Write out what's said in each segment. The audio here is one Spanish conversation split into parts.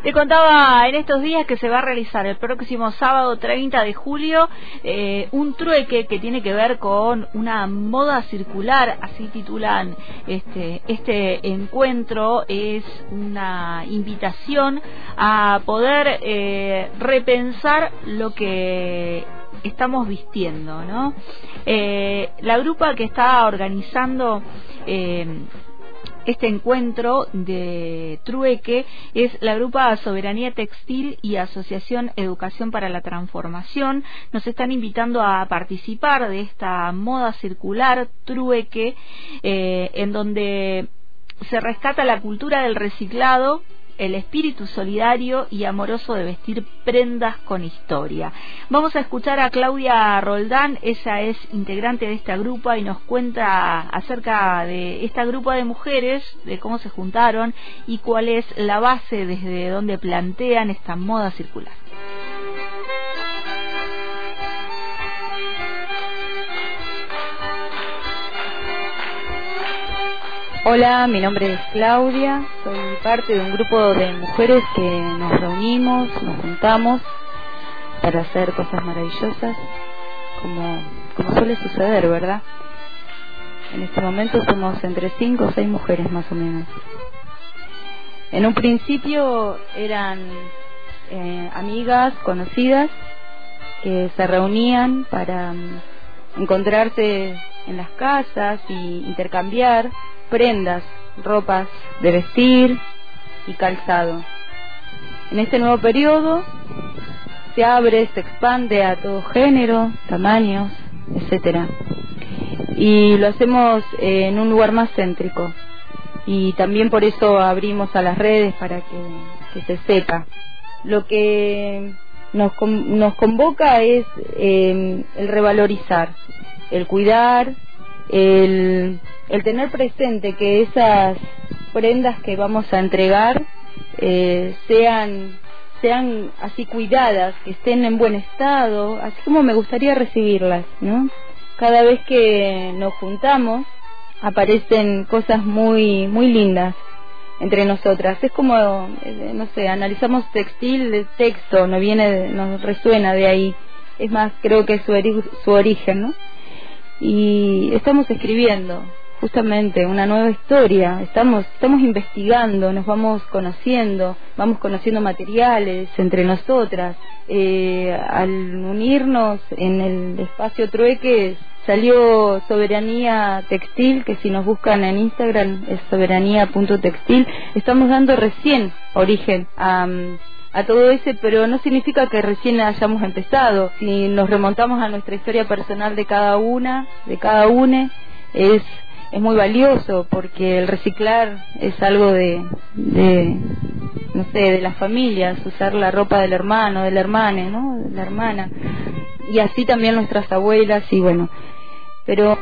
Te contaba en estos días que se va a realizar el próximo sábado 30 de julio un trueque que tiene que ver con una moda circular, así titulan este encuentro. Es una invitación a poder repensar lo que estamos vistiendo, ¿no? La grupa que está organizando este encuentro de trueque es la Grupa Soberanía Textil y Asociación Educación para la Transformación. Nos están invitando a participar de esta moda circular trueque, en donde se rescata la cultura del reciclado, el espíritu solidario y amoroso de vestir prendas con historia. Vamos a escuchar a Claudia Roldán. Ella es integrante de esta grupa y nos cuenta acerca de esta grupa de mujeres, de cómo se juntaron y cuál es la base desde donde plantean esta moda circular. Hola, mi nombre es Claudia, soy parte de un grupo de mujeres que nos reunimos, nos juntamos para hacer cosas maravillosas, como suele suceder, ¿verdad? En este momento somos entre 5 o 6 mujeres más o menos. En un principio eran amigas, conocidas, que se reunían para encontrarse en las casas y intercambiar prendas, ropas de vestir y calzado. En este nuevo periodo se abre, se expande a todo género, tamaños, etcétera. Y lo hacemos en un lugar más céntrico. Y también por eso abrimos a las redes para que se sepa. Lo que nos convoca es el revalorizar, el cuidar, el tener presente que esas prendas que vamos a entregar sean así cuidadas, que estén en buen estado, así como me gustaría recibirlas, ¿no? Cada vez que nos juntamos aparecen cosas muy muy lindas entre nosotras. Es como, no sé, analizamos textil, texto, nos resuena de ahí. Es más, creo que es su origen, ¿no? Y estamos escribiendo justamente una nueva historia, estamos investigando, nos vamos conociendo materiales entre nosotras. Al unirnos en el espacio trueque salió Soberanía Textil, que si nos buscan en Instagram es soberanía.textil. Estamos dando recién origen a todo ese, pero no significa que recién hayamos empezado. Si nos remontamos a nuestra historia personal de cada une, es muy valioso, porque el reciclar es algo de no sé, de las familias, usar la ropa del hermano, de la hermana, ¿no? De la hermana, y así también nuestras abuelas, y bueno, pero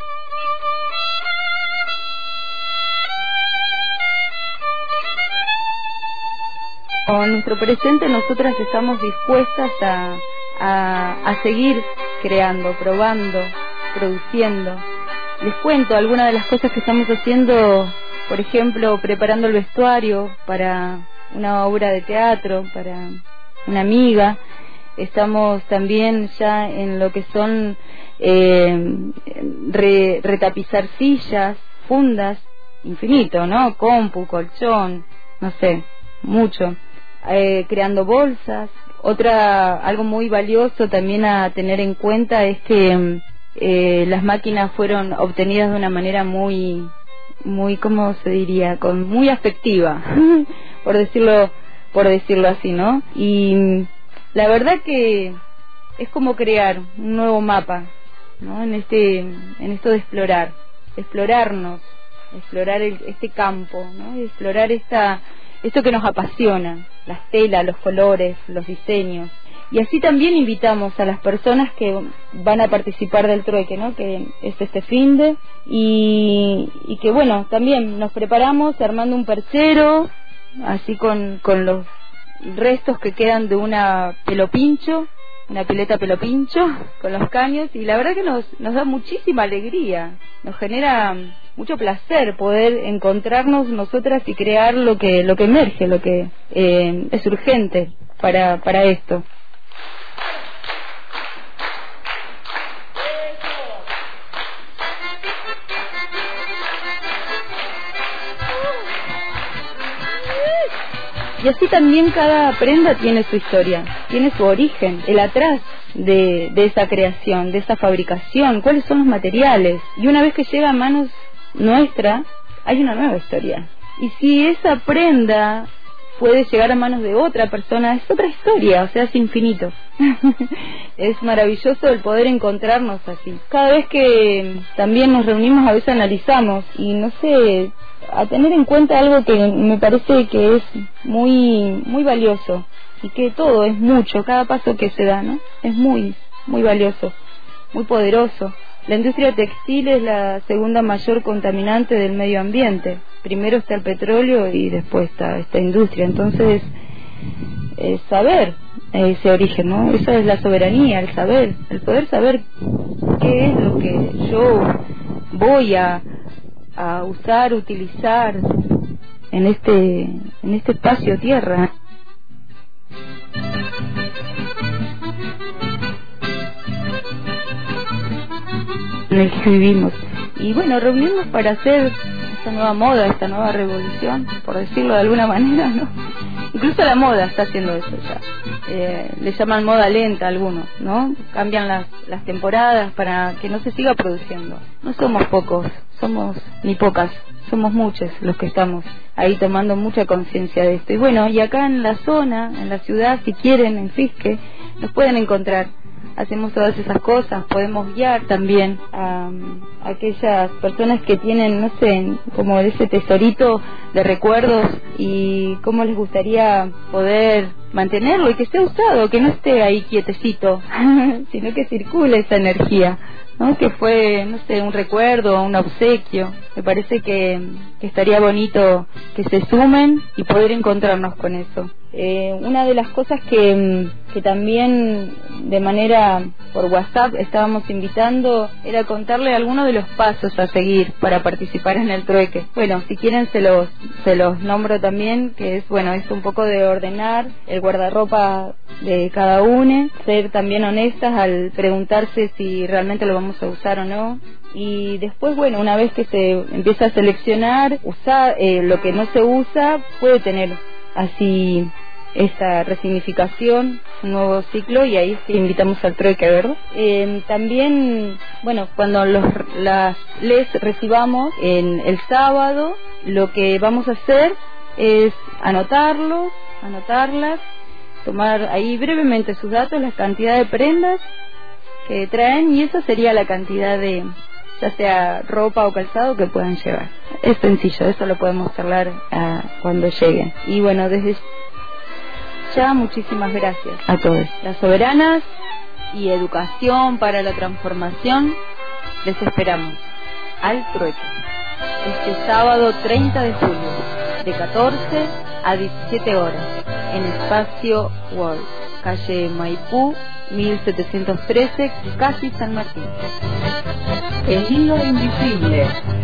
con nuestro presente nosotras estamos dispuestas a seguir creando, probando, produciendo. Les cuento algunas de las cosas que estamos haciendo, por ejemplo, preparando el vestuario para una obra de teatro, para una amiga. Estamos también ya en lo que son retapizar sillas, fundas, infinito, ¿no? Compu, colchón, no sé, mucho. Creando bolsas. Algo muy valioso también a tener en cuenta es que las máquinas fueron obtenidas de una manera muy, ¿cómo se diría? Muy afectiva, por decirlo así, ¿no? Y la verdad que es como crear un nuevo mapa, ¿no? En esto de explorarnos, explorar este campo, ¿no? Y explorar esto que nos apasiona, las telas, los colores, los diseños. Y así también invitamos a las personas que van a participar del trueque, ¿no? Que es este finde, y que bueno, también nos preparamos armando un perchero, así con los restos que quedan de una pileta pelopincho, con los caños, y la verdad que nos da muchísima alegría, nos genera mucho placer poder encontrarnos nosotras y crear lo que emerge, lo que es urgente para esto. Y así también cada prenda tiene su historia, tiene su origen, el atrás de esa creación, de esa fabricación, cuáles son los materiales. Y una vez que llega a manos nuestras, hay una nueva historia. Y si esa prenda puede llegar a manos de otra persona, es otra historia, o sea, es infinito. Es maravilloso el poder encontrarnos así. Cada vez que también nos reunimos, a veces analizamos y no sé, a tener en cuenta algo que me parece que es muy muy valioso, y que todo es mucho, cada paso que se da, ¿no? Es muy muy valioso, muy poderoso. La industria textil es la segunda mayor contaminante del medio ambiente. Primero está el petróleo y después está esta industria. Entonces, saber ese origen, ¿no? Esa es la soberanía, el saber, el poder saber qué es lo que yo voy a usar, utilizar en este espacio tierra. En el que vivimos. Y bueno, reunirnos para hacer esta nueva moda, esta nueva revolución, por decirlo de alguna manera, ¿no? Incluso la moda está haciendo eso ya. Le llaman moda lenta a algunos, ¿no? Cambian las temporadas para que no se siga produciendo. No somos pocos, ni pocas, somos muchos los que estamos ahí tomando mucha conciencia de esto. Y bueno, y acá en la zona, en la ciudad, si quieren, en Fisque, nos pueden encontrar. Hacemos todas esas cosas, podemos guiar también a aquellas personas que tienen, no sé, como ese tesorito de recuerdos y cómo les gustaría poder mantenerlo y que esté usado, que no esté ahí quietecito, sino que circule esa energía, ¿no? Que fue, no sé, un recuerdo, un obsequio. Me parece que estaría bonito que se sumen y poder encontrarnos con eso. Una de las cosas que también de manera por WhatsApp estábamos invitando era contarle algunos de los pasos a seguir para participar en el trueque. Bueno, si quieren se los nombro también, que es, bueno, es un poco de ordenar el guardarropa de cada uno, ser también honestas al preguntarse si realmente lo vamos a usar o no. Y después, bueno, una vez que se empieza a seleccionar, usar lo que no se usa, puede tener así esta resignificación, un nuevo ciclo, y ahí sí invitamos al trueque, ¿verdad? También, bueno, cuando les recibamos en el sábado, lo que vamos a hacer es anotarlas, tomar ahí brevemente sus datos, la cantidad de prendas que traen, y esa sería la cantidad de, ya sea ropa o calzado, que puedan llevar. Es sencillo, eso lo podemos charlar cuando lleguen. Y bueno, desde ya muchísimas gracias a todos. Las soberanas y educación para la transformación, les esperamos al trueque este sábado 30 de julio de 14 a 17 horas en Espacio World, calle Maipú 1713, casi San Martín. El hilo invisible.